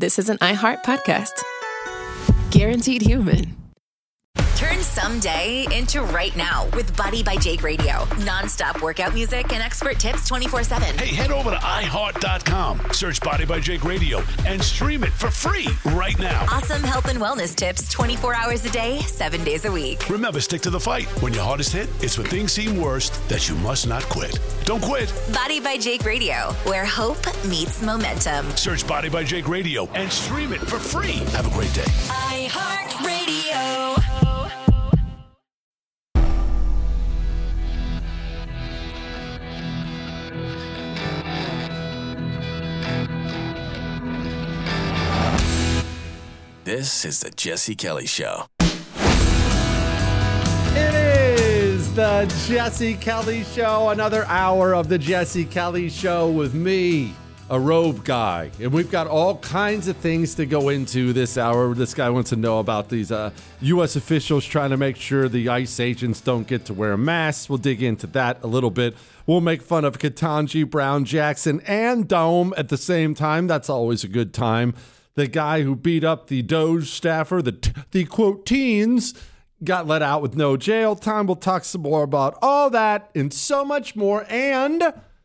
this is an iHeart podcast. Guaranteed human. Turn someday into right now with Body by Jake Radio. Non-stop workout music and expert tips 24/7. Hey, head over to iHeart.com, search Body by Jake Radio, and stream it for free right now. Awesome health and wellness tips 24 hours a day, 7 days a week. Remember, stick to the fight. When your hardest hit, it's when things seem worst that you must not quit. Don't quit. Body by Jake Radio, where hope meets momentum. Search Body by Jake Radio and stream it for free. Have a great day. iHeart Radio. This is the Jesse Kelly Show. It is the Jesse Kelly Show. Another hour of the Jesse Kelly Show with me, a robe guy. And we've got all kinds of things to go into this hour. This guy wants to know about these U.S. officials trying to make sure the ICE agents don't get to wear masks. We'll dig into that a little bit. We'll make fun of Ketanji Brown Jackson and Dome at the same time. That's always a good time. The guy who beat up the Doge staffer, the quote teens, got let out with no jail time. We'll talk some more about all that and so much more. And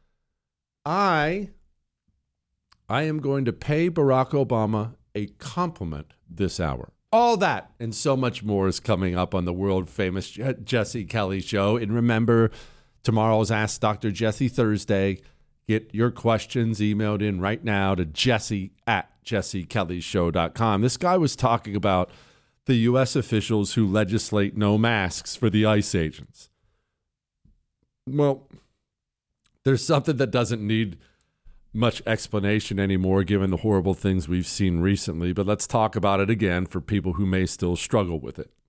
I am going to pay Barack Obama a compliment this hour. All that and so much more is coming up on the world famous Jesse Kelly Show. And remember, tomorrow's Ask Dr. Jesse Thursday. Get your questions emailed in right now to jesse@jessekellyshow.com. This guy was talking about the U.S. officials who legislate no masks for the ICE agents. Well, there's something that doesn't need much explanation anymore, given the horrible things we've seen recently. But let's talk about it again for people who may still struggle with it.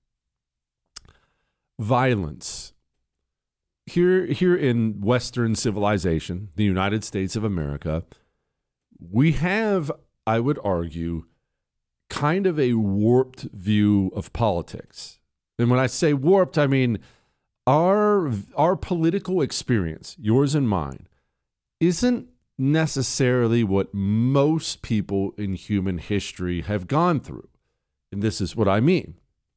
Violence. Here in Western civilization, the United States of America, we have, I would argue, kind of a warped view of politics. And when I say warped, I mean our political experience, yours and mine, isn't necessarily what most people in human history have gone through. And this is what I mean.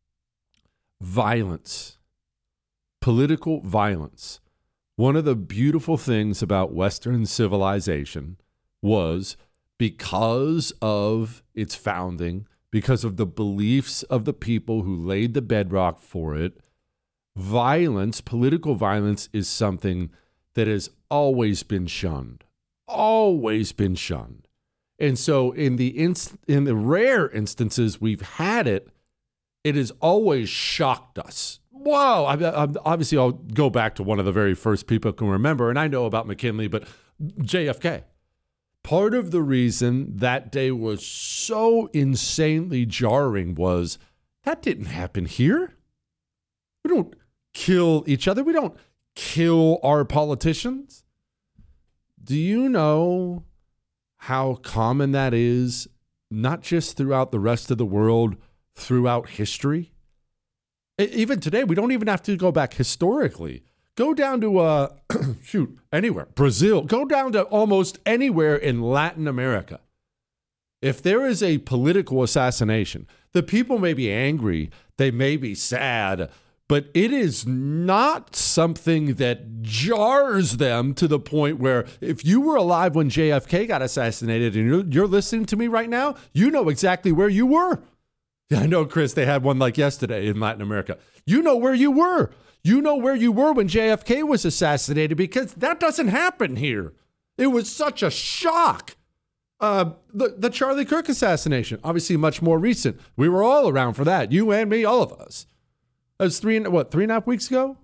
Violence. Political violence. One of the beautiful things about Western civilization was, because of its founding, because of the beliefs of the people who laid the bedrock for it, violence, political violence, is something that has always been shunned. Always been shunned. And so in the rare instances we've had it, it has always shocked us. Whoa, obviously I'll go back to one of the very first people who can remember, and I know about McKinley, but JFK. Part of the reason that day was so insanely jarring was that didn't happen here. We don't kill each other. We don't kill our politicians. Do you know how common that is, not just throughout the rest of the world, throughout history? Even today, we don't even have to go back historically. Go down to, anywhere. Brazil. Go down to almost anywhere in Latin America. If there is a political assassination, the people may be angry, they may be sad, but it is not something that jars them to the point where if you were alive when JFK got assassinated and you're listening to me right now, you know exactly where you were. Yeah, I know, Chris, they had one like yesterday in Latin America. You know where you were. You know where you were when JFK was assassinated, because that doesn't happen here. It was such a shock. The Charlie Kirk assassination, obviously much more recent. We were all around for that. You and me, all of us. That was 3.5 weeks ago?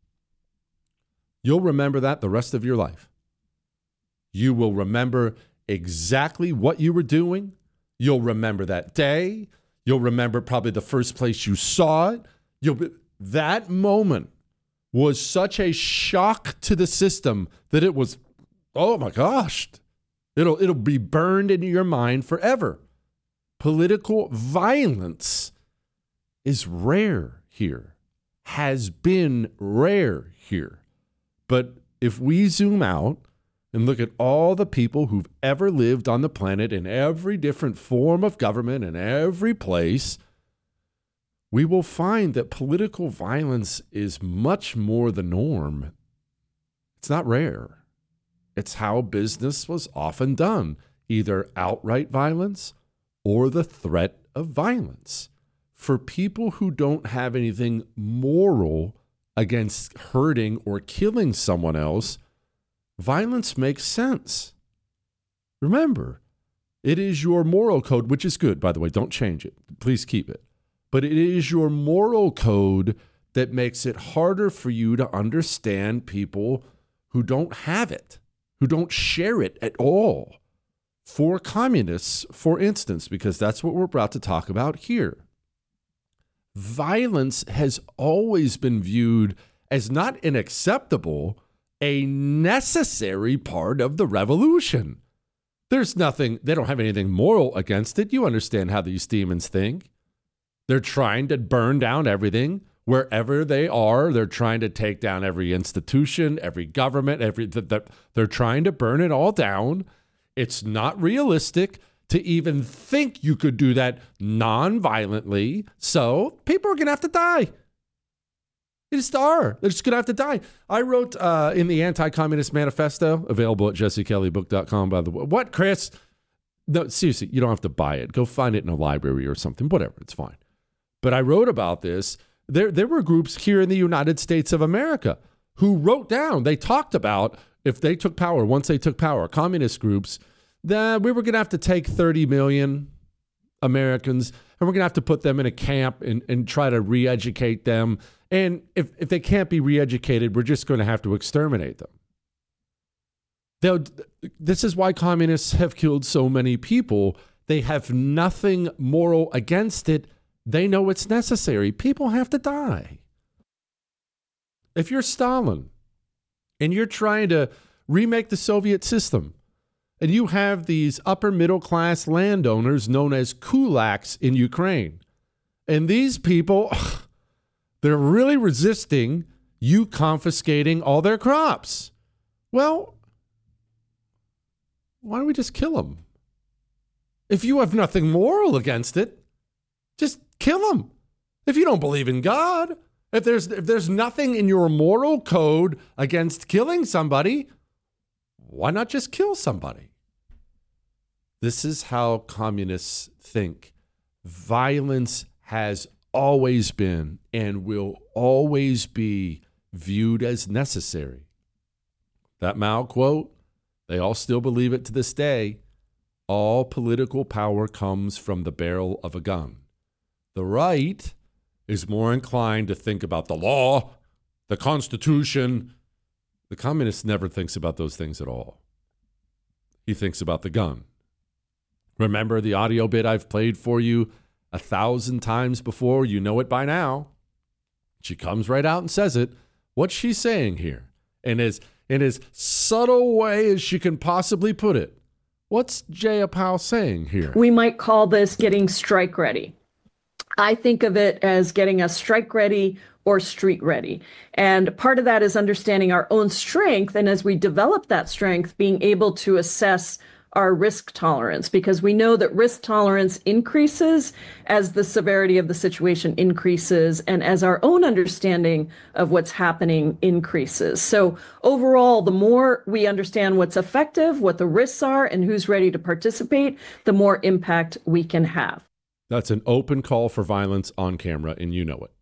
You'll remember that the rest of your life. You will remember exactly what you were doing. You'll remember that day. You'll remember probably the first place you saw it. That moment was such a shock to the system that it was, oh my gosh, it'll be burned into your mind forever. Political violence is rare here, has been rare here. But if we zoom out and look at all the people who've ever lived on the planet in every different form of government in every place, we will find that political violence is much more the norm. It's not rare. It's how business was often done, either outright violence or the threat of violence. For people who don't have anything moral against hurting or killing someone else, violence makes sense. Remember, it is your moral code, which is good, by the way. Don't change it. Please keep it. But it is your moral code that makes it harder for you to understand people who don't have it, who don't share it at all. For communists, for instance, because that's what we're about to talk about here. Violence has always been viewed as not an acceptable, a necessary part of the revolution. There's nothing, they don't have anything moral against it. You understand how these demons think. They're trying to burn down everything wherever they are. They're trying to take down every institution, every government, they're trying to burn it all down. It's not realistic to even think you could do that non-violently. So people are going to have to die. They just are. They're just going to have to die. I wrote in the Anti-Communist Manifesto, available at jessekellybook.com, by the way. What, Chris? No, seriously, you don't have to buy it. Go find it in a library or something. Whatever, it's fine. But I wrote about this. There were groups here in the United States of America who wrote down, they talked about if they took power, once they took power, communist groups, that we were going to have to take 30 million Americans and we're going to have to put them in a camp and try to re-educate them. And if they can't be re-educated, we're just going to have to exterminate them. This is why communists have killed so many people. They have nothing moral against it. They know it's necessary. People have to die. If you're Stalin and you're trying to remake the Soviet system, and you have these upper middle class landowners known as kulaks in Ukraine, and these people, they're really resisting you confiscating all their crops. Well, why don't we just kill them? If you have nothing moral against it, just kill them. If you don't believe in God, if there's nothing in your moral code against killing somebody, why not just kill somebody? This is how communists think. Violence has always been and will always be viewed as necessary. That Mao quote, they all still believe it to this day. All political power comes from the barrel of a gun. The right is more inclined to think about the law, the Constitution. The communist never thinks about those things at all. He thinks about the gun. Remember the audio bit I've played for you 1,000 times before? You know it by now. She comes right out and says it. What's she saying here? In as subtle way as she can possibly put it. What's Jaya Powell saying here? We might call this getting strike ready. I think of it as getting us strike ready or street ready. And part of that is understanding our own strength. And as we develop that strength, being able to assess our risk tolerance, because we know that risk tolerance increases as the severity of the situation increases and as our own understanding of what's happening increases. So overall, the more we understand what's effective, what the risks are, and who's ready to participate, the more impact we can have. That's an open call for violence on camera, and you know it.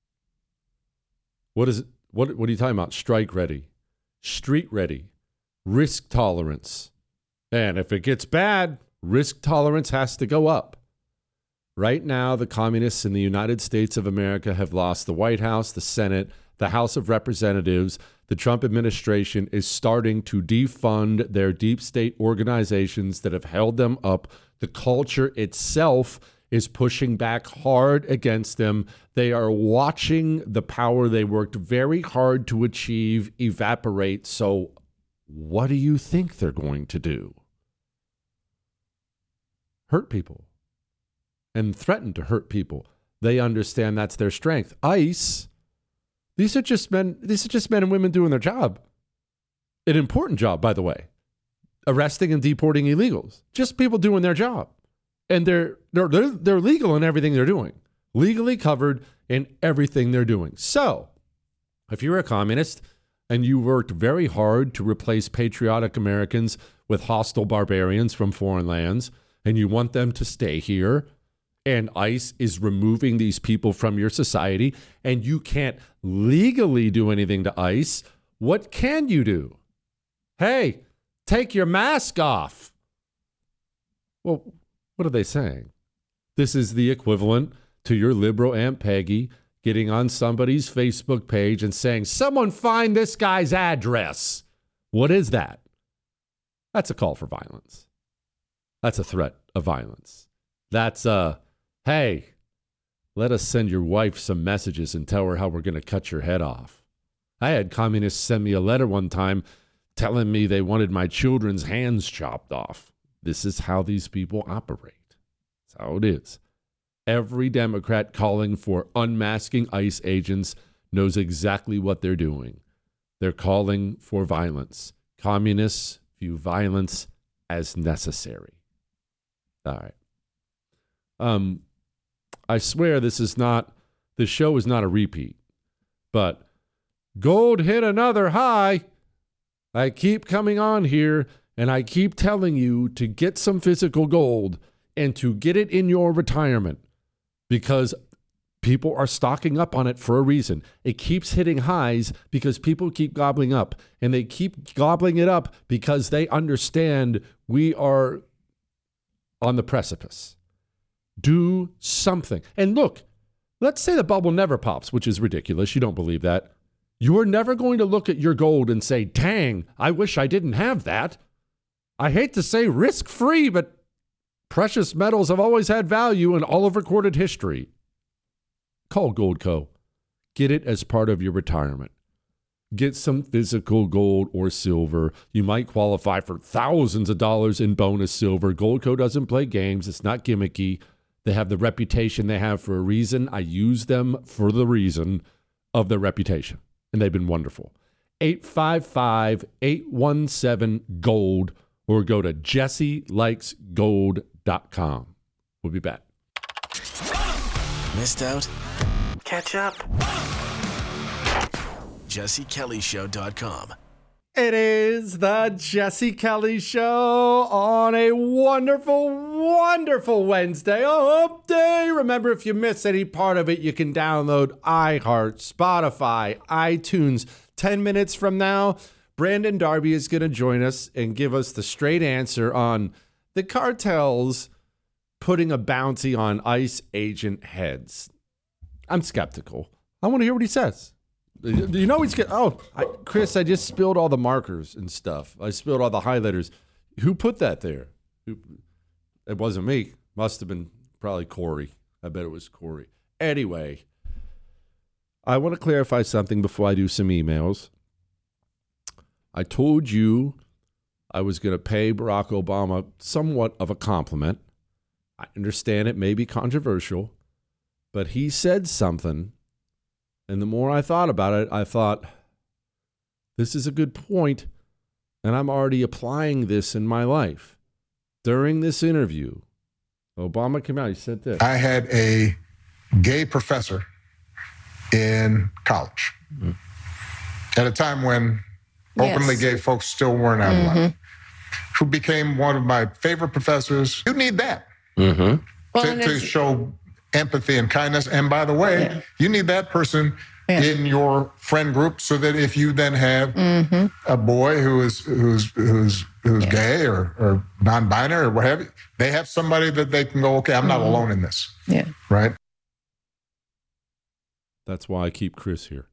What is it? What are you talking about? Strike ready, street ready, risk tolerance. And if it gets bad, risk tolerance has to go up. Right now, the communists in the United States of America have lost the White House, the Senate, the House of Representatives. The Trump administration is starting to defund their deep state organizations that have held them up. The culture itself is pushing back hard against them. They are watching the power they worked very hard to achieve evaporate. So what do you think they're going to do? Hurt people and threaten to hurt people. They understand that's their strength. ICE, these are just men and women doing their job. An important job, by the way. arresting and deporting illegals, just people doing their job. And they're legal in everything they're doing, legally covered in everything they're doing. So if you're a communist and you worked very hard to replace patriotic Americans with hostile barbarians from foreign lands, and you want them to stay here, and ICE is removing these people from your society, and you can't legally do anything to ICE, what can you do? Hey, take your mask off. Well, what are they saying? This is the equivalent to your liberal Aunt Peggy getting on somebody's Facebook page and saying, someone find this guy's address. What is that? That's a call for violence. That's a threat of violence. That's hey, let us send your wife some messages and tell her how we're going to cut your head off. I had communists send me a letter one time telling me they wanted my children's hands chopped off. This is how these people operate. That's how it is. Every Democrat calling for unmasking ICE agents knows exactly what they're doing. They're calling for violence. Communists view violence as necessary. All right. I swear this show is not a repeat, but gold hit another high. I keep coming on here and I keep telling you to get some physical gold and to get it in your retirement because people are stocking up on it for a reason. It keeps hitting highs because people keep gobbling up, and they keep gobbling it up because they understand we are on the precipice. Do something. And look, let's say the bubble never pops, which is ridiculous. You don't believe that. You are never going to look at your gold and say, dang, I wish I didn't have that. I hate to say risk-free, but precious metals have always had value in all of recorded history. Call Goldco. Get it as part of your retirement. Get some physical gold or silver. You might qualify for thousands of dollars in bonus silver. Goldco doesn't play games. It's not gimmicky. They have the reputation they have for a reason. I use them for the reason of their reputation, and they've been wonderful. 855-817-GOLD or go to jesselikesgold.com. We'll be back. Missed out? Catch up. JesseKellyShow.com. It is the Jesse Kelly Show on a wonderful, wonderful Wednesday. Hump Day. Remember, if you miss any part of it, you can download iHeart, Spotify, iTunes. 10 minutes from now, Brandon Darby is going to join us and give us the straight answer on the cartels putting a bounty on ICE agent heads. I'm skeptical. I want to hear what he says. You know he's good. Chris, I just spilled all the markers and stuff. I spilled all the highlighters. Who put that there? It wasn't me. Must have been probably Corey. I bet it was Corey. Anyway, I want to clarify something before I do some emails. I told you I was going to pay Barack Obama somewhat of a compliment. I understand it may be controversial, but he said something. And the more I thought about it, I thought, this is a good point, and I'm already applying this in my life. During this interview, Obama came out, he said this. I had a gay professor in college at a time when openly gay folks still weren't out of line, who became one of my favorite professors. You need that to show empathy and kindness. And by the way, you need that person in your friend group so that if you then have a boy who's gay or non-binary or what have you, they have somebody that they can go, okay, I'm not alone in this. Yeah. Right? That's why I keep Chris here.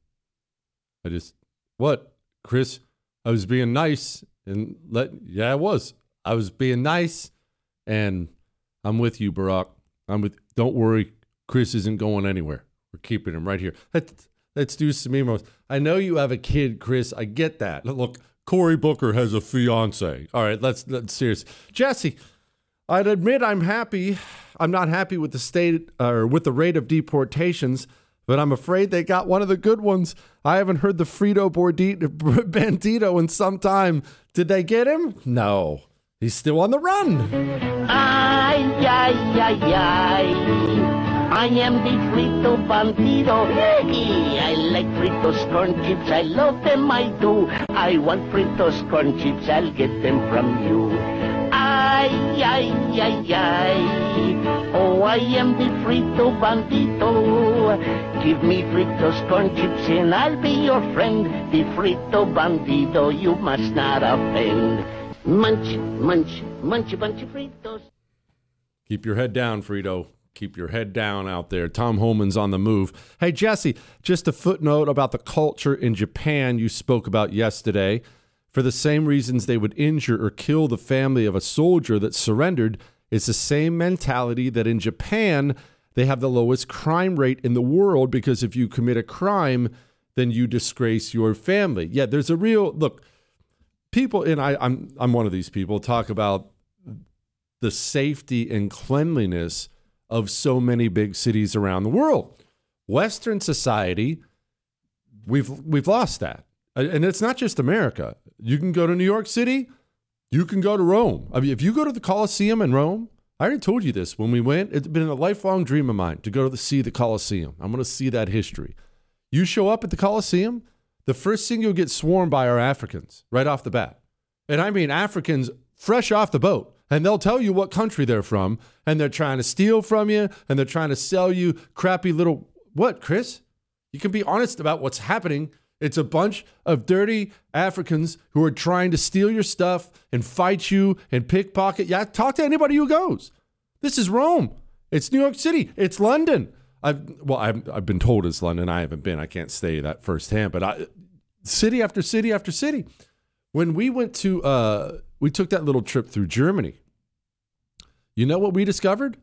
Chris, I was being nice and I was being nice, and I'm with you, Barack. Don't worry, Chris isn't going anywhere. We're keeping him right here. Let's do some emails. I know you have a kid, Chris. I get that. Look, Cory Booker has a fiance. All right, let's serious. Jesse, I'd admit I'm not happy with the state or with the rate of deportations, but I'm afraid they got one of the good ones. I haven't heard the Frito Bandito in some time. Did they get him? No. He's still on the run. Ay, ay, ay, ay. I am the Frito Bandito. I like Fritos corn chips. I love them, I do. I want Fritos corn chips. I'll get them from you. Ay, ay, ay, ay. Oh, I am the Frito Bandito. Give me Fritos corn chips and I'll be your friend. The Frito Bandito, you must not offend. Munch, munch, munch a bunch of Fritos. Keep your head down, Frito. Keep your head down out there. Tom Homan's on the move. Hey, Jesse, just a footnote about the culture in Japan you spoke about yesterday. For the same reasons they would injure or kill the family of a soldier that surrendered, it's the same mentality that in Japan, they have the lowest crime rate in the world because if you commit a crime, then you disgrace your family. Yeah, there's a real, look, people, and I'm one of these people, talk about the safety and cleanliness of so many big cities around the world. Western society, we've lost that. And it's not just America. You can go to New York City, you can go to Rome. I mean, if you go to the Colosseum in Rome, I already told you this when we went, it's been a lifelong dream of mine to go to see the Colosseum. I'm going to see that history. You show up at the Colosseum, the first thing you'll get swarmed by are Africans right off the bat. And I mean Africans fresh off the boat. And they'll tell you what country they're from, and they're trying to steal from you, and they're trying to sell you crappy little... What, Chris? You can be honest about what's happening. It's a bunch of dirty Africans who are trying to steal your stuff and fight you and pickpocket. Yeah, talk to anybody who goes. This is Rome. It's New York City. It's London. I've been told it's London. I haven't been. I can't say that firsthand. But city after city after city. When we went to... we took that little trip through Germany. You know what we discovered?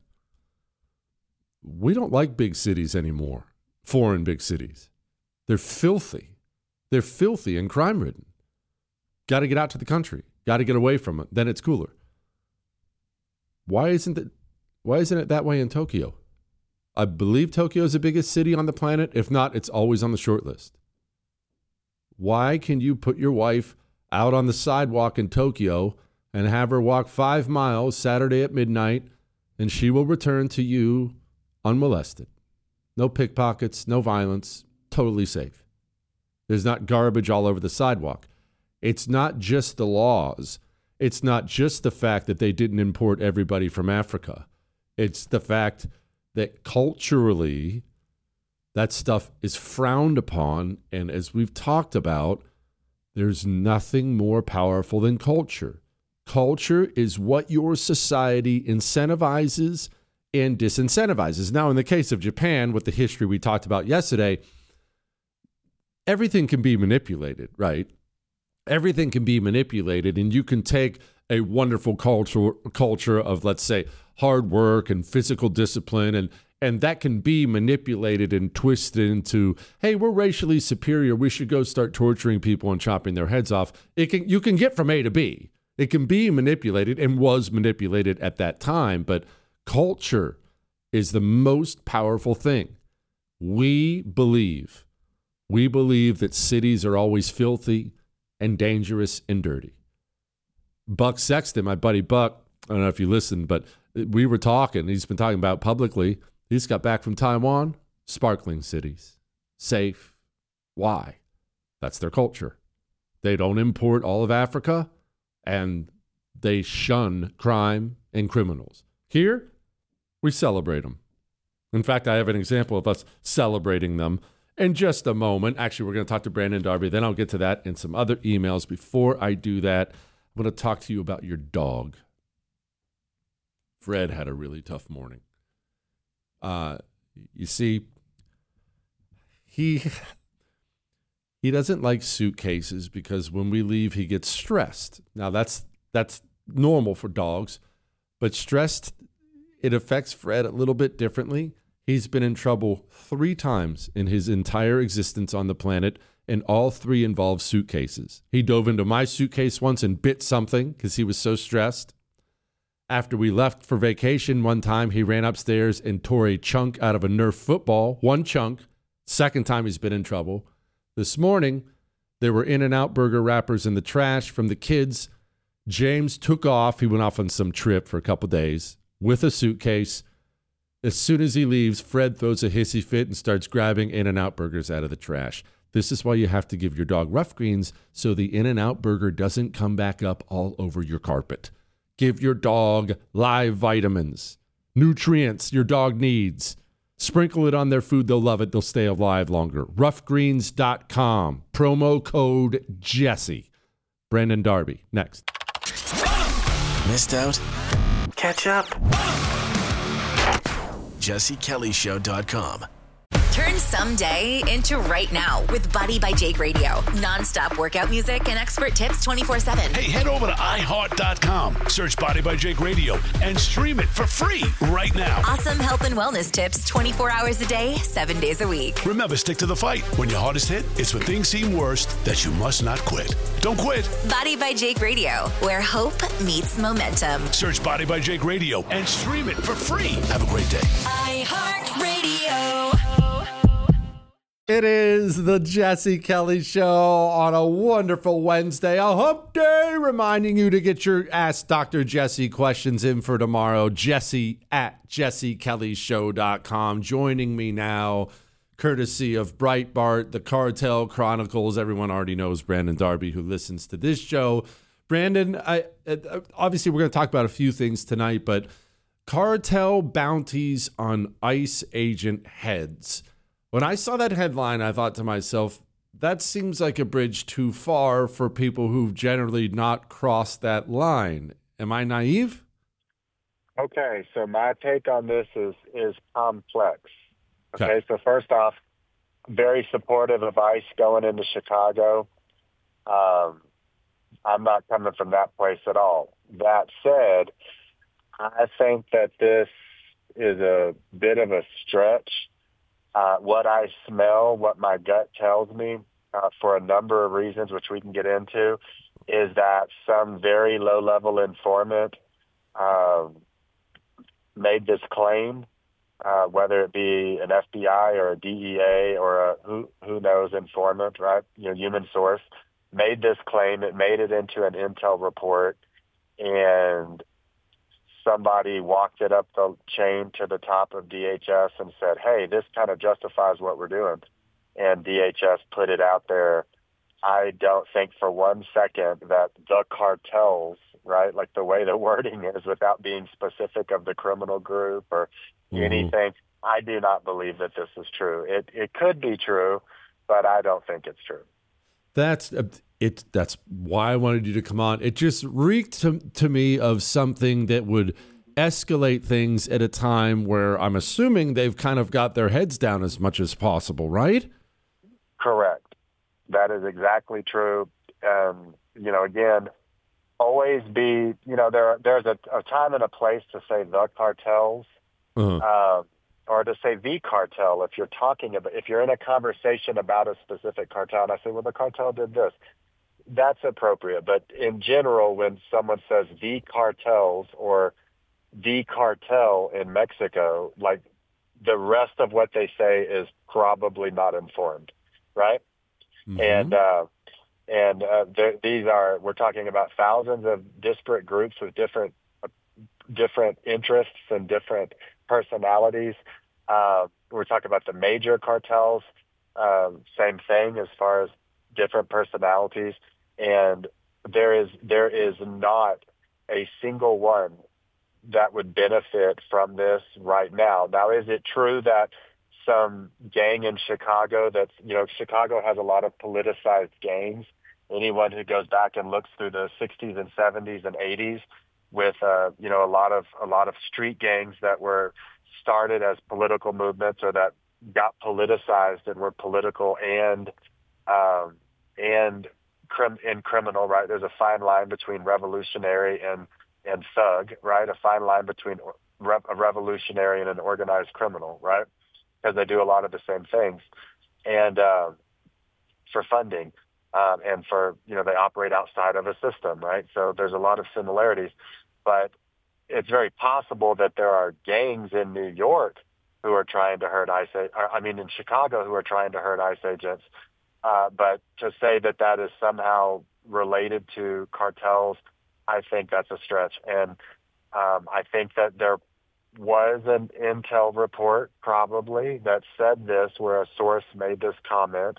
We don't like big cities anymore, foreign big cities. They're filthy. They're filthy and crime-ridden. Got to get out to the country. Got to get away from it. Then it's cooler. Why isn't it that way in Tokyo? I believe Tokyo is the biggest city on the planet. If not, it's always on the short list. Why can you put your wife out on the sidewalk in Tokyo and have her walk 5 miles Saturday at midnight, and she will return to you unmolested? No pickpockets, no violence, totally safe. There's not garbage all over the sidewalk. It's not just the laws. It's not just the fact that they didn't import everybody from Africa. It's the fact that culturally that stuff is frowned upon, and as we've talked about, there's nothing more powerful than culture. Culture is what your society incentivizes and disincentivizes. Now, in the case of Japan, with the history we talked about yesterday, everything can be manipulated, right? Everything can be manipulated, and you can take a wonderful culture of, let's say, hard work and physical discipline, and that can be manipulated and twisted into, hey, we're racially superior. We should go start torturing people and chopping their heads off. You can get from A to B. It can be manipulated and was manipulated at that time, but culture is the most powerful thing. We believe that cities are always filthy and dangerous and dirty. Buck Sexton, my buddy Buck, I don't know if you listened, but we were talking. He's been talking about publicly. He just got back from Taiwan. Sparkling cities. Safe. Why? That's their culture. They don't import all of Africa, and they shun crime and criminals. Here, we celebrate them. In fact, I have an example of us celebrating them in just a moment. Actually, we're going to talk to Brandon Darby. Then I'll get to that and some other emails. Before I do that, I'm going to talk to you about your dog. Fred had a really tough morning. You see, he doesn't like suitcases because when we leave, he gets stressed. Now, that's normal for dogs, but stressed, it affects Fred a little bit differently. He's been in trouble 3 times in his entire existence on the planet, and all 3 involve suitcases. He dove into my suitcase once and bit something because he was so stressed. After we left for vacation one time, he ran upstairs and tore a chunk out of a Nerf football, 1 chunk, Second time he's been in trouble. This morning, there were In-N-Out burger wrappers in the trash from the kids. James took off. He went off on some trip for a couple days with a suitcase. As soon as he leaves, Fred throws a hissy fit and starts grabbing In-N-Out burgers out of the trash. This is why you have to give your dog Rough Greens so the In-N-Out burger doesn't come back up all over your carpet. Give your dog live vitamins, nutrients your dog needs. Sprinkle it on their food. They'll love it. They'll stay alive longer. Roughgreens.com. Promo code Jesse. Brandon Darby. Next. Missed out? Catch up. JesseKellyShow.com. Turn someday into right now with Body by Jake Radio. Non-stop workout music and expert tips 24/7. Hey, head over to iHeart.com. Search Body by Jake Radio and stream it for free right now. Awesome health and wellness tips 24 hours a day, 7 days a week. Remember, stick to the fight. When your hardest hit, it's when things seem worst that you must not quit. Don't quit. Body by Jake Radio, where hope meets momentum. Search Body by Jake Radio and stream it for free. Have a great day. iHeartRadio. It is the Jesse Kelly Show on a wonderful Wednesday, a hump day, reminding you to get your Ask Dr. Jesse questions in for tomorrow. Jesse at JesseKellyShow.com. Joining me now, courtesy of Breitbart, the Cartel Chronicles. Everyone already knows Brandon Darby, who listens to this show. Brandon, obviously we're going to talk about a few things tonight, but cartel bounties on ICE agent heads. When I saw that headline, I thought to myself, that seems like a bridge too far for people who've generally not crossed that line. Am I naive? Okay, so my take on this is complex. Okay, so first off, very supportive of ICE going into Chicago. I'm not coming from that place at all. That said, I think that this is a bit of a stretch. What I smell, what my gut tells me, for a number of reasons, which we can get into, is that some very low-level informant made this claim, whether it be an FBI or a DEA or a who knows informant, right? Human source, made this claim. It made it into an intel report, and somebody walked it up the chain to the top of DHS and said, hey, this kind of justifies what we're doing. And DHS put it out there. I don't think for 1 second that the cartels, right, like the way the wording is without being specific of the criminal group or anything, I do not believe that this is true. It could be true, but I don't think it's true. That's why I wanted you to come on. It just reeked to me of something that would escalate things at a time where I'm assuming they've kind of got their heads down as much as possible, right? Correct. That is exactly true. Again, always be, there's a time and a place to say the cartels, or to say the cartel if you're in a conversation about a specific cartel, and I say, well, the cartel did this. That's appropriate. But in general, when someone says the cartels or the cartel in Mexico, like the rest of what they say is probably not informed, right? Mm-hmm. We're talking about thousands of disparate groups with different interests and different personalities. We're talking about the major cartels, same thing as far as different personalities. And there is not a single one that would benefit from this right now. Now, is it true that some gang in Chicago Chicago has a lot of politicized gangs? Anyone who goes back and looks through the 60s and 70s and 80s with a lot of street gangs that were started as political movements or that got politicized and were political and criminal, right? There's a fine line between revolutionary and thug, right? A fine line between a revolutionary and an organized criminal, right? Because they do a lot of the same things, and for funding, and for they operate outside of a system, right? So there's a lot of similarities, but it's very possible that there are gangs in New York who are trying to hurt in Chicago who are trying to hurt ICE agents. But to say that that is somehow related to cartels, I think that's a stretch. And I think that there was an intel report probably that said this, where a source made this comment.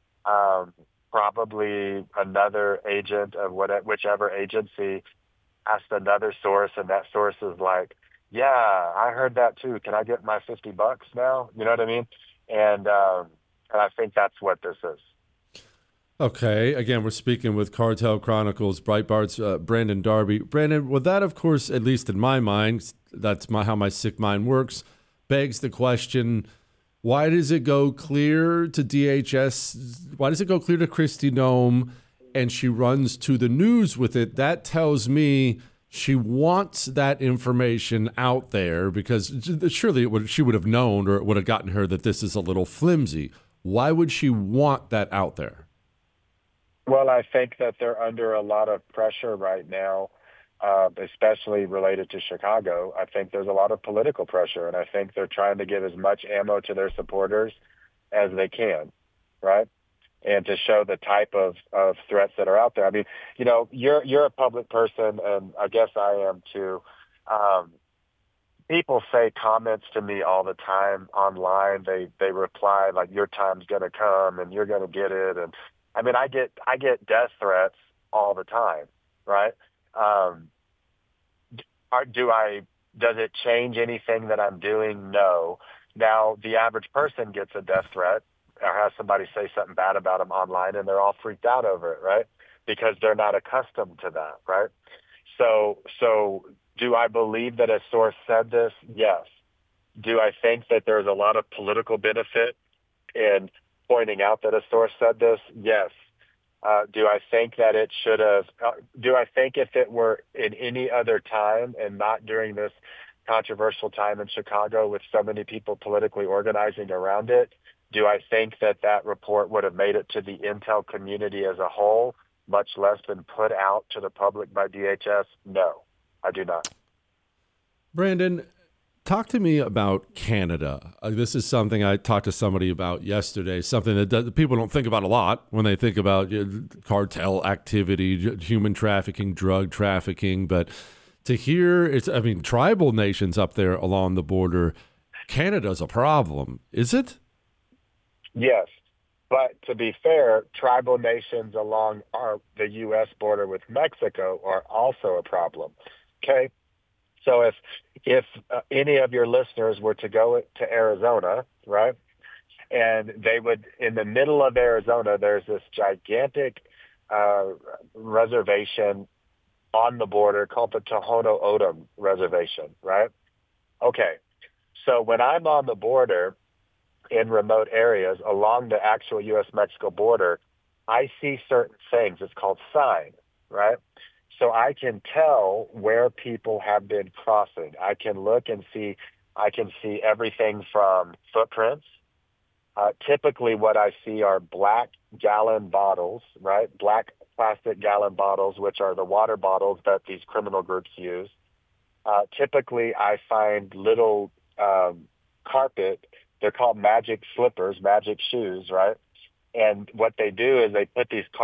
Probably another agent of whichever agency asked another source, and that source is like, yeah, I heard that too. Can I get my $50 now? You know what I mean? And I think that's what this is. Okay. Again, we're speaking with Cartel Chronicles, Breitbart's Brandon Darby. Brandon, well, that, of course, at least in my mind, that's how my sick mind works, begs the question, why does it go clear to DHS? Why does it go clear to Kristi Noem and she runs to the news with it? That tells me she wants that information out there because surely she would have known, or it would have gotten her, that this is a little flimsy. Why would she want that out there? Well, I think that they're under a lot of pressure right now, especially related to Chicago. I think there's a lot of political pressure, and I think they're trying to give as much ammo to their supporters as they can, right? And to show the type of threats that are out there. I mean, you know, you're a public person, and I guess I am too. People say comments to me all the time online. They reply like, "Your time's gonna come, and you're gonna get it." And I mean, I get death threats all the time, right? Does it change anything that I'm doing? No. Now, the average person gets a death threat or has somebody say something bad about them online, and they're all freaked out over it, right? Because they're not accustomed to that, right? So do I believe that a source said this? Yes. Do I think that there's a lot of political benefit in pointing out that a source said this? Yes. Do I think that it should have, do I think if it were in any other time and not during this controversial time in Chicago with so many people politically organizing around it, do I think that that report would have made it to the intel community as a whole, much less been put out to the public by DHS? No, I do not. Brandon, talk to me about Canada. This is something I talked to somebody about yesterday, something that people don't think about a lot when they think about cartel activity, human trafficking, drug trafficking. But to hear, tribal nations up there along the border, Canada's a problem. Is it? Yes. But to be fair, tribal nations along the U.S. border with Mexico are also a problem. Okay? So if any of your listeners were to go to Arizona, right, and they would, in the middle of Arizona, there's this gigantic reservation on the border called the Tohono O'odham Reservation, right? Okay. So when I'm on the border in remote areas along the actual U.S.-Mexico border, I see certain things. It's called sign, right? So I can tell where people have been crossing. I can look and see, I can see everything from footprints. Typically what I see are black gallon bottles, right? Black plastic gallon bottles, which are the water bottles that these criminal groups use. Typically I find little carpet. They're called magic slippers, magic shoes, right? And what they do is they put these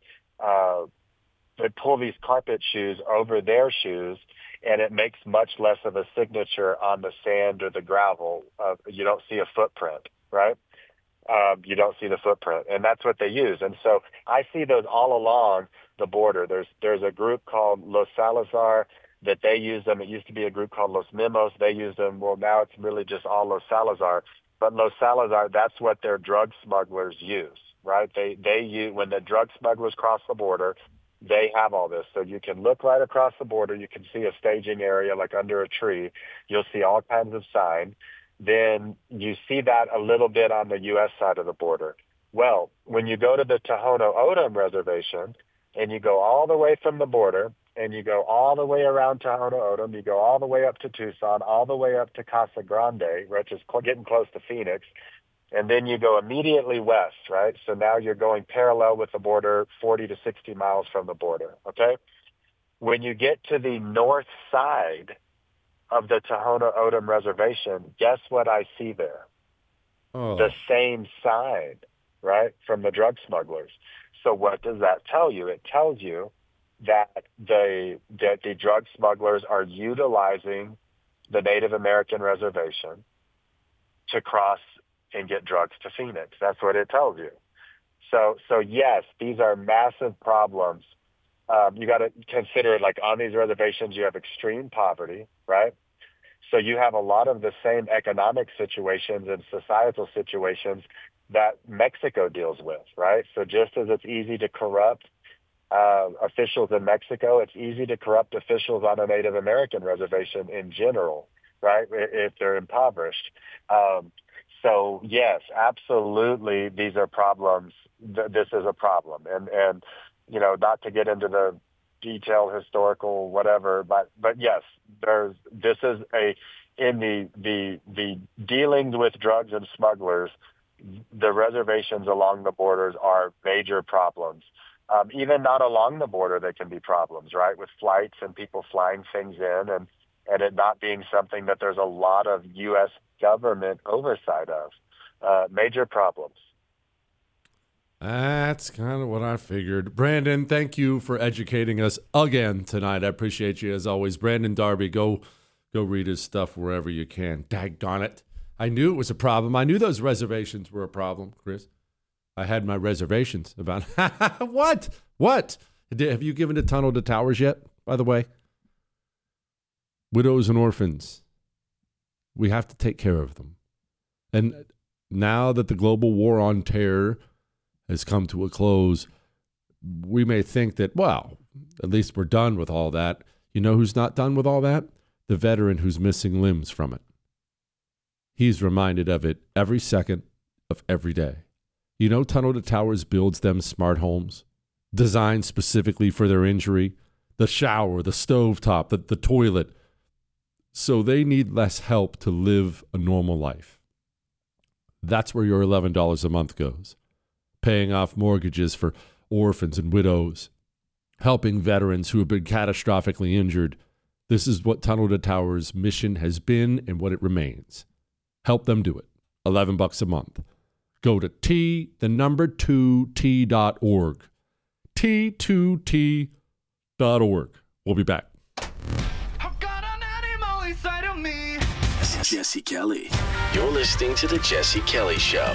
they pull these carpet shoes over their shoes, and it makes much less of a signature on the sand or the gravel. You don't see a footprint, right? You don't see the footprint, and that's what they use. And so I see those all along the border. There's a group called Los Salazar that they use them. It used to be a group called Los Mimos. They use them. Well, now it's really just all Los Salazar. But Los Salazar, that's what their drug smugglers use, right? They use, when the drug smugglers cross the border, they have all this. So you can look right across the border. You can see a staging area like under a tree. You'll see all kinds of sign. Then you see that a little bit on the U.S. side of the border. Well, when you go to the Tohono O'odham Reservation and you go all the way from the border and you go all the way around Tohono O'odham, you go all the way up to Tucson, all the way up to Casa Grande, which is getting close to Phoenix, and then you go immediately west, right? So now you're going parallel with the border, 40 to 60 miles from the border, okay? When you get to the north side of the Tohono O'odham Reservation, guess what I see there? Oh. The same sign, right, from the drug smugglers. So what does that tell you? It tells you that the drug smugglers are utilizing the Native American reservation to cross and get drugs to Phoenix. That's what it tells you. So yes, these are massive problems. You got to consider, like, on these reservations, you have extreme poverty, right? So you have a lot of the same economic situations and societal situations that Mexico deals with, right? So just as it's easy to corrupt officials in Mexico, it's easy to corrupt officials on a Native American reservation in general, right, if they're impoverished. So yes, absolutely, these are problems. This is a problem. And not to get into the detailed historical whatever, but yes, this is in the dealings with drugs and smugglers, the reservations along the borders are major problems. Even not along the border, they can be problems, right, with flights and people flying things in and it not being something that there's a lot of U.S. government oversight of. Major problems. That's kind of what I figured. Brandon, thank you for educating us again tonight. I appreciate you as always. Brandon Darby, go read his stuff wherever you can. Daggone it. I knew it was a problem. I knew those reservations were a problem, Chris. I had my reservations about what? Have you given a tunnel to towers yet, by the way? Widows and orphans. We have to take care of them. And now that the global war on terror has come to a close, we may think that, well, at least we're done with all that. You know who's not done with all that? The veteran who's missing limbs from it. He's reminded of it every second of every day. You know, Tunnel to Towers builds them smart homes designed specifically for their injury, the shower, the stovetop, the toilet. So they need less help to live a normal life. That's where your $11 a month goes. Paying off mortgages for orphans and widows, helping veterans who have been catastrophically injured. This is what Tunnel to Towers' mission has been and what it remains. Help them do it. $11 a month. Go to T2T.org. T2T.org. We'll be back. Jesse Kelly. You're listening to The Jesse Kelly Show.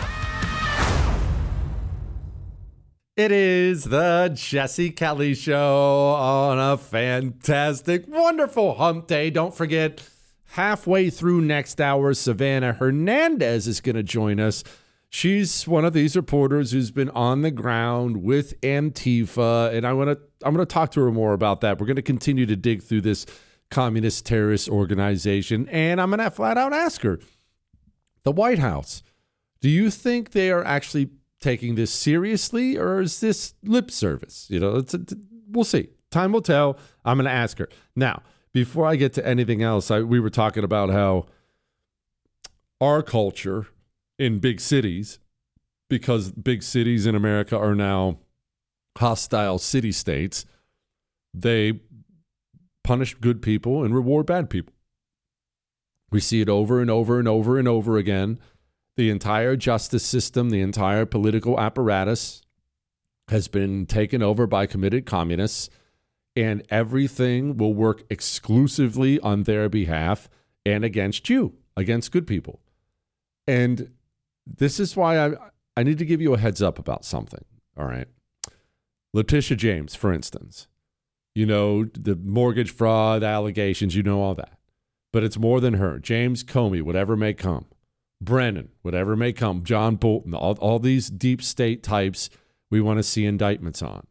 It is the Jesse Kelly Show on a fantastic, wonderful hump day. Don't forget, halfway through next hour, Savannah Hernandez is going to join us. She's one of these reporters who's been on the ground with Antifa, and I'm going to talk to her more about that. We're going to continue to dig through this communist terrorist organization, and I'm going to flat out ask her, the White House, do you think they are actually taking this seriously, or is this lip service? We'll see. Time will tell. I'm going to ask her. Now, before I get to anything else, we were talking about how our culture in big cities, because big cities in America are now hostile city-states, they punish good people and reward bad people. We see it over and over and over and over again. The entire justice system, the entire political apparatus has been taken over by committed communists, and everything will work exclusively on their behalf and against you, against good people. And this is why I need to give you a heads up about something, all right? Letitia James, for instance, the mortgage fraud allegations, all that. But it's more than her. James Comey, whatever may come. Brennan, whatever may come, John Bolton, all these deep state types we want to see indictments on.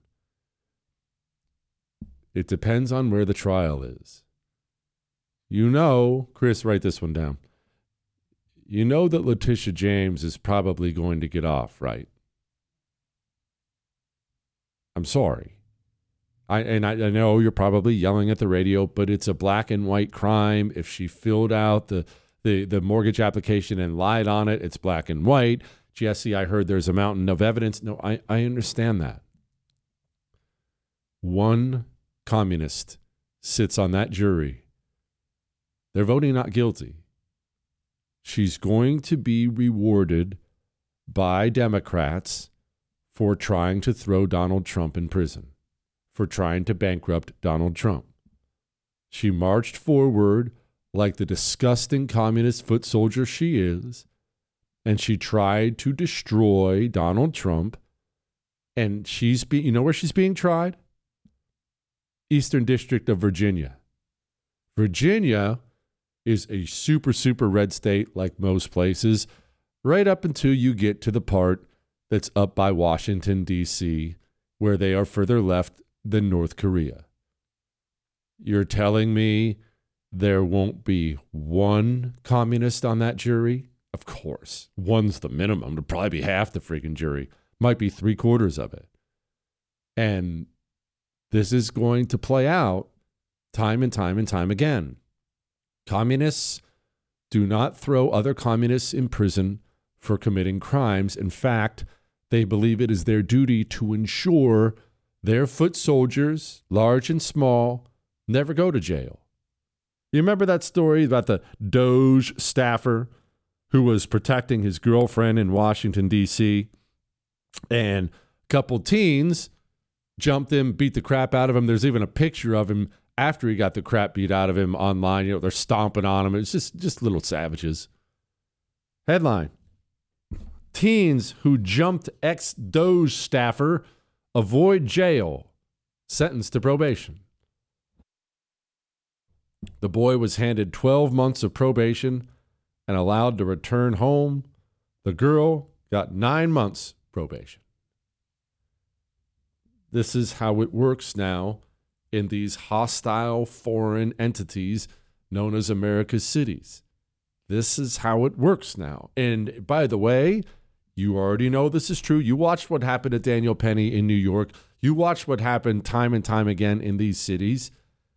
It depends on where the trial is. Chris, write this one down. You know that Letitia James is probably going to get off, right? I'm sorry. I know you're probably yelling at the radio, but it's a black and white crime. If she filled out the mortgage application and lied on it, it's black and white. Jesse, I heard there's a mountain of evidence. No, I understand that. One communist sits on that jury They're voting not guilty. She's going to be rewarded by Democrats for trying to throw Donald Trump in prison, for trying to bankrupt Donald Trump. She marched forward like the disgusting communist foot soldier she is, and she tried to destroy Donald Trump. And you know where she's being tried? Eastern District of Virginia. Virginia is a super, super red state like most places, right up until you get to the part that's up by Washington, D.C., where they are further left than North Korea. You're telling me there won't be one communist on that jury? Of course. One's the minimum. It'll probably be half the freaking jury. Might be 3/4 of it. And this is going to play out time and time and time again. Communists do not throw other communists in prison for committing crimes. In fact, they believe it is their duty to ensure their foot soldiers, large and small, never go to jail. You remember that story about the Doge staffer who was protecting his girlfriend in Washington, D.C., and a couple teens jumped him, beat the crap out of him. There's even a picture of him after he got the crap beat out of him online. You know, they're stomping on him. It's just little savages. Headline: teens who jumped ex-Doge staffer avoid jail, sentenced to probation. The boy was handed 12 months of probation and allowed to return home. The girl got 9 months probation. This is how it works now in these hostile foreign entities known as America's cities. This is how it works now. And by the way, you already know this is true. You watched what happened to Daniel Penny in New York. You watched what happened time and time again in these cities.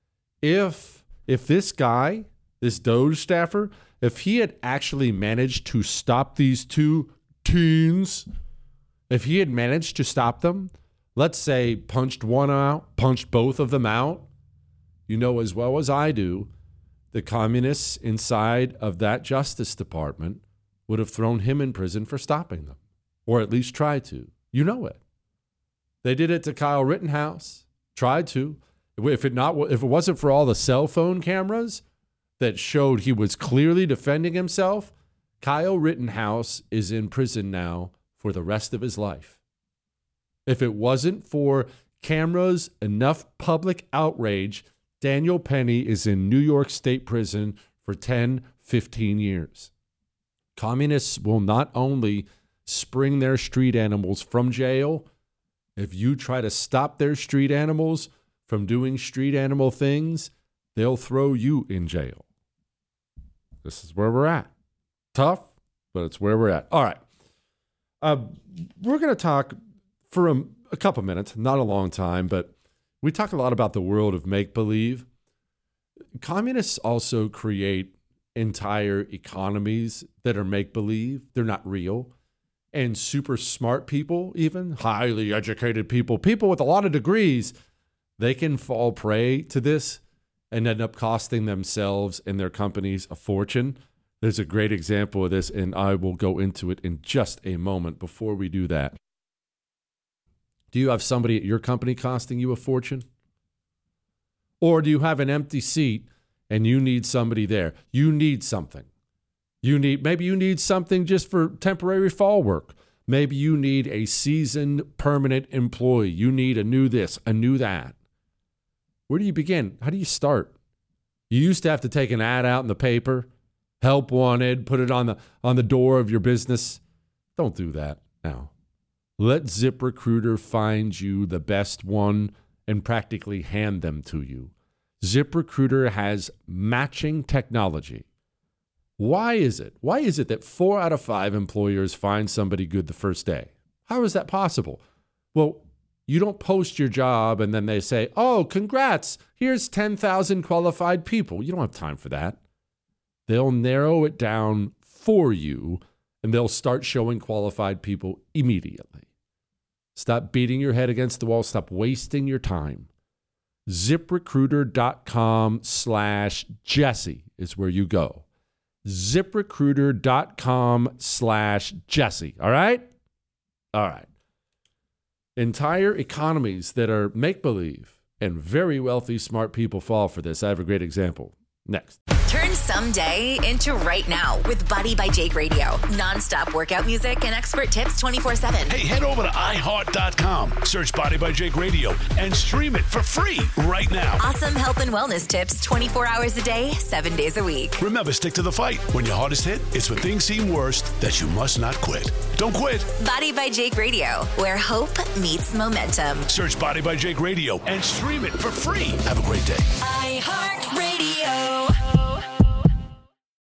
If this guy, this Doge staffer, if he had actually managed to stop these two teens, if he had managed to stop them, let's say punched one out, punched both of them out, you know as well as I do, the communists inside of that Justice Department would have thrown him in prison for stopping them, or at least tried to. You know it. They did it to Kyle Rittenhouse, tried to. If it wasn't for all the cell phone cameras that showed he was clearly defending himself, Kyle Rittenhouse is in prison now for the rest of his life. If it wasn't for cameras, enough public outrage, Daniel Penny is in New York State Prison for 10, 15 years. Communists will not only spring their street animals from jail, if you try to stop their street animals from doing street animal things, they'll throw you in jail. This is where we're at. Tough, but it's where we're at. All right. We're going to talk for a couple minutes, not a long time, but we talk a lot about the world of make-believe. Communists also create entire economies that are make-believe. They're not real. And super smart people, even highly educated people with a lot of degrees, they can fall prey to this and end up costing themselves and their companies a fortune. There's a great example of this, and I will go into it in just a moment. Before we do that, do you have somebody at your company costing you a fortune? Or do you have an empty seat and you need somebody there? You need something. Maybe you need something just for temporary fall work. Maybe you need a seasoned permanent employee. You need a new this, a new that. Where do you begin? How do you start? You used to have to take an ad out in the paper, help wanted, put it on the door of your business. Don't do that now. Let ZipRecruiter find you the best one and practically hand them to you. ZipRecruiter has matching technology. Why is it that 4 out of 5 employers find somebody good the first day? How is that possible? Well, you don't post your job and then they say, oh, congrats, here's 10,000 qualified people. You don't have time for that. They'll narrow it down for you and they'll start showing qualified people immediately. Stop beating your head against the wall. Stop wasting your time. ZipRecruiter.com/Jesse is where you go. ZipRecruiter.com/Jesse. All right? All right. Entire economies that are make-believe and very wealthy, smart people fall for this. I have a great example. Next. Turn someday into right now with Body by Jake Radio. Non-stop workout music and expert tips 24/7. Hey, head over to iHeart.com. Search Body by Jake Radio and stream it for free right now. Awesome health and wellness tips 24 hours a day, 7 days a week. Remember, stick to the fight. When your heart is hit, it's when things seem worst that you must not quit. Don't quit. Body by Jake Radio, where hope meets momentum. Search Body by Jake Radio and stream it for free. Have a great day. iHeartRadio.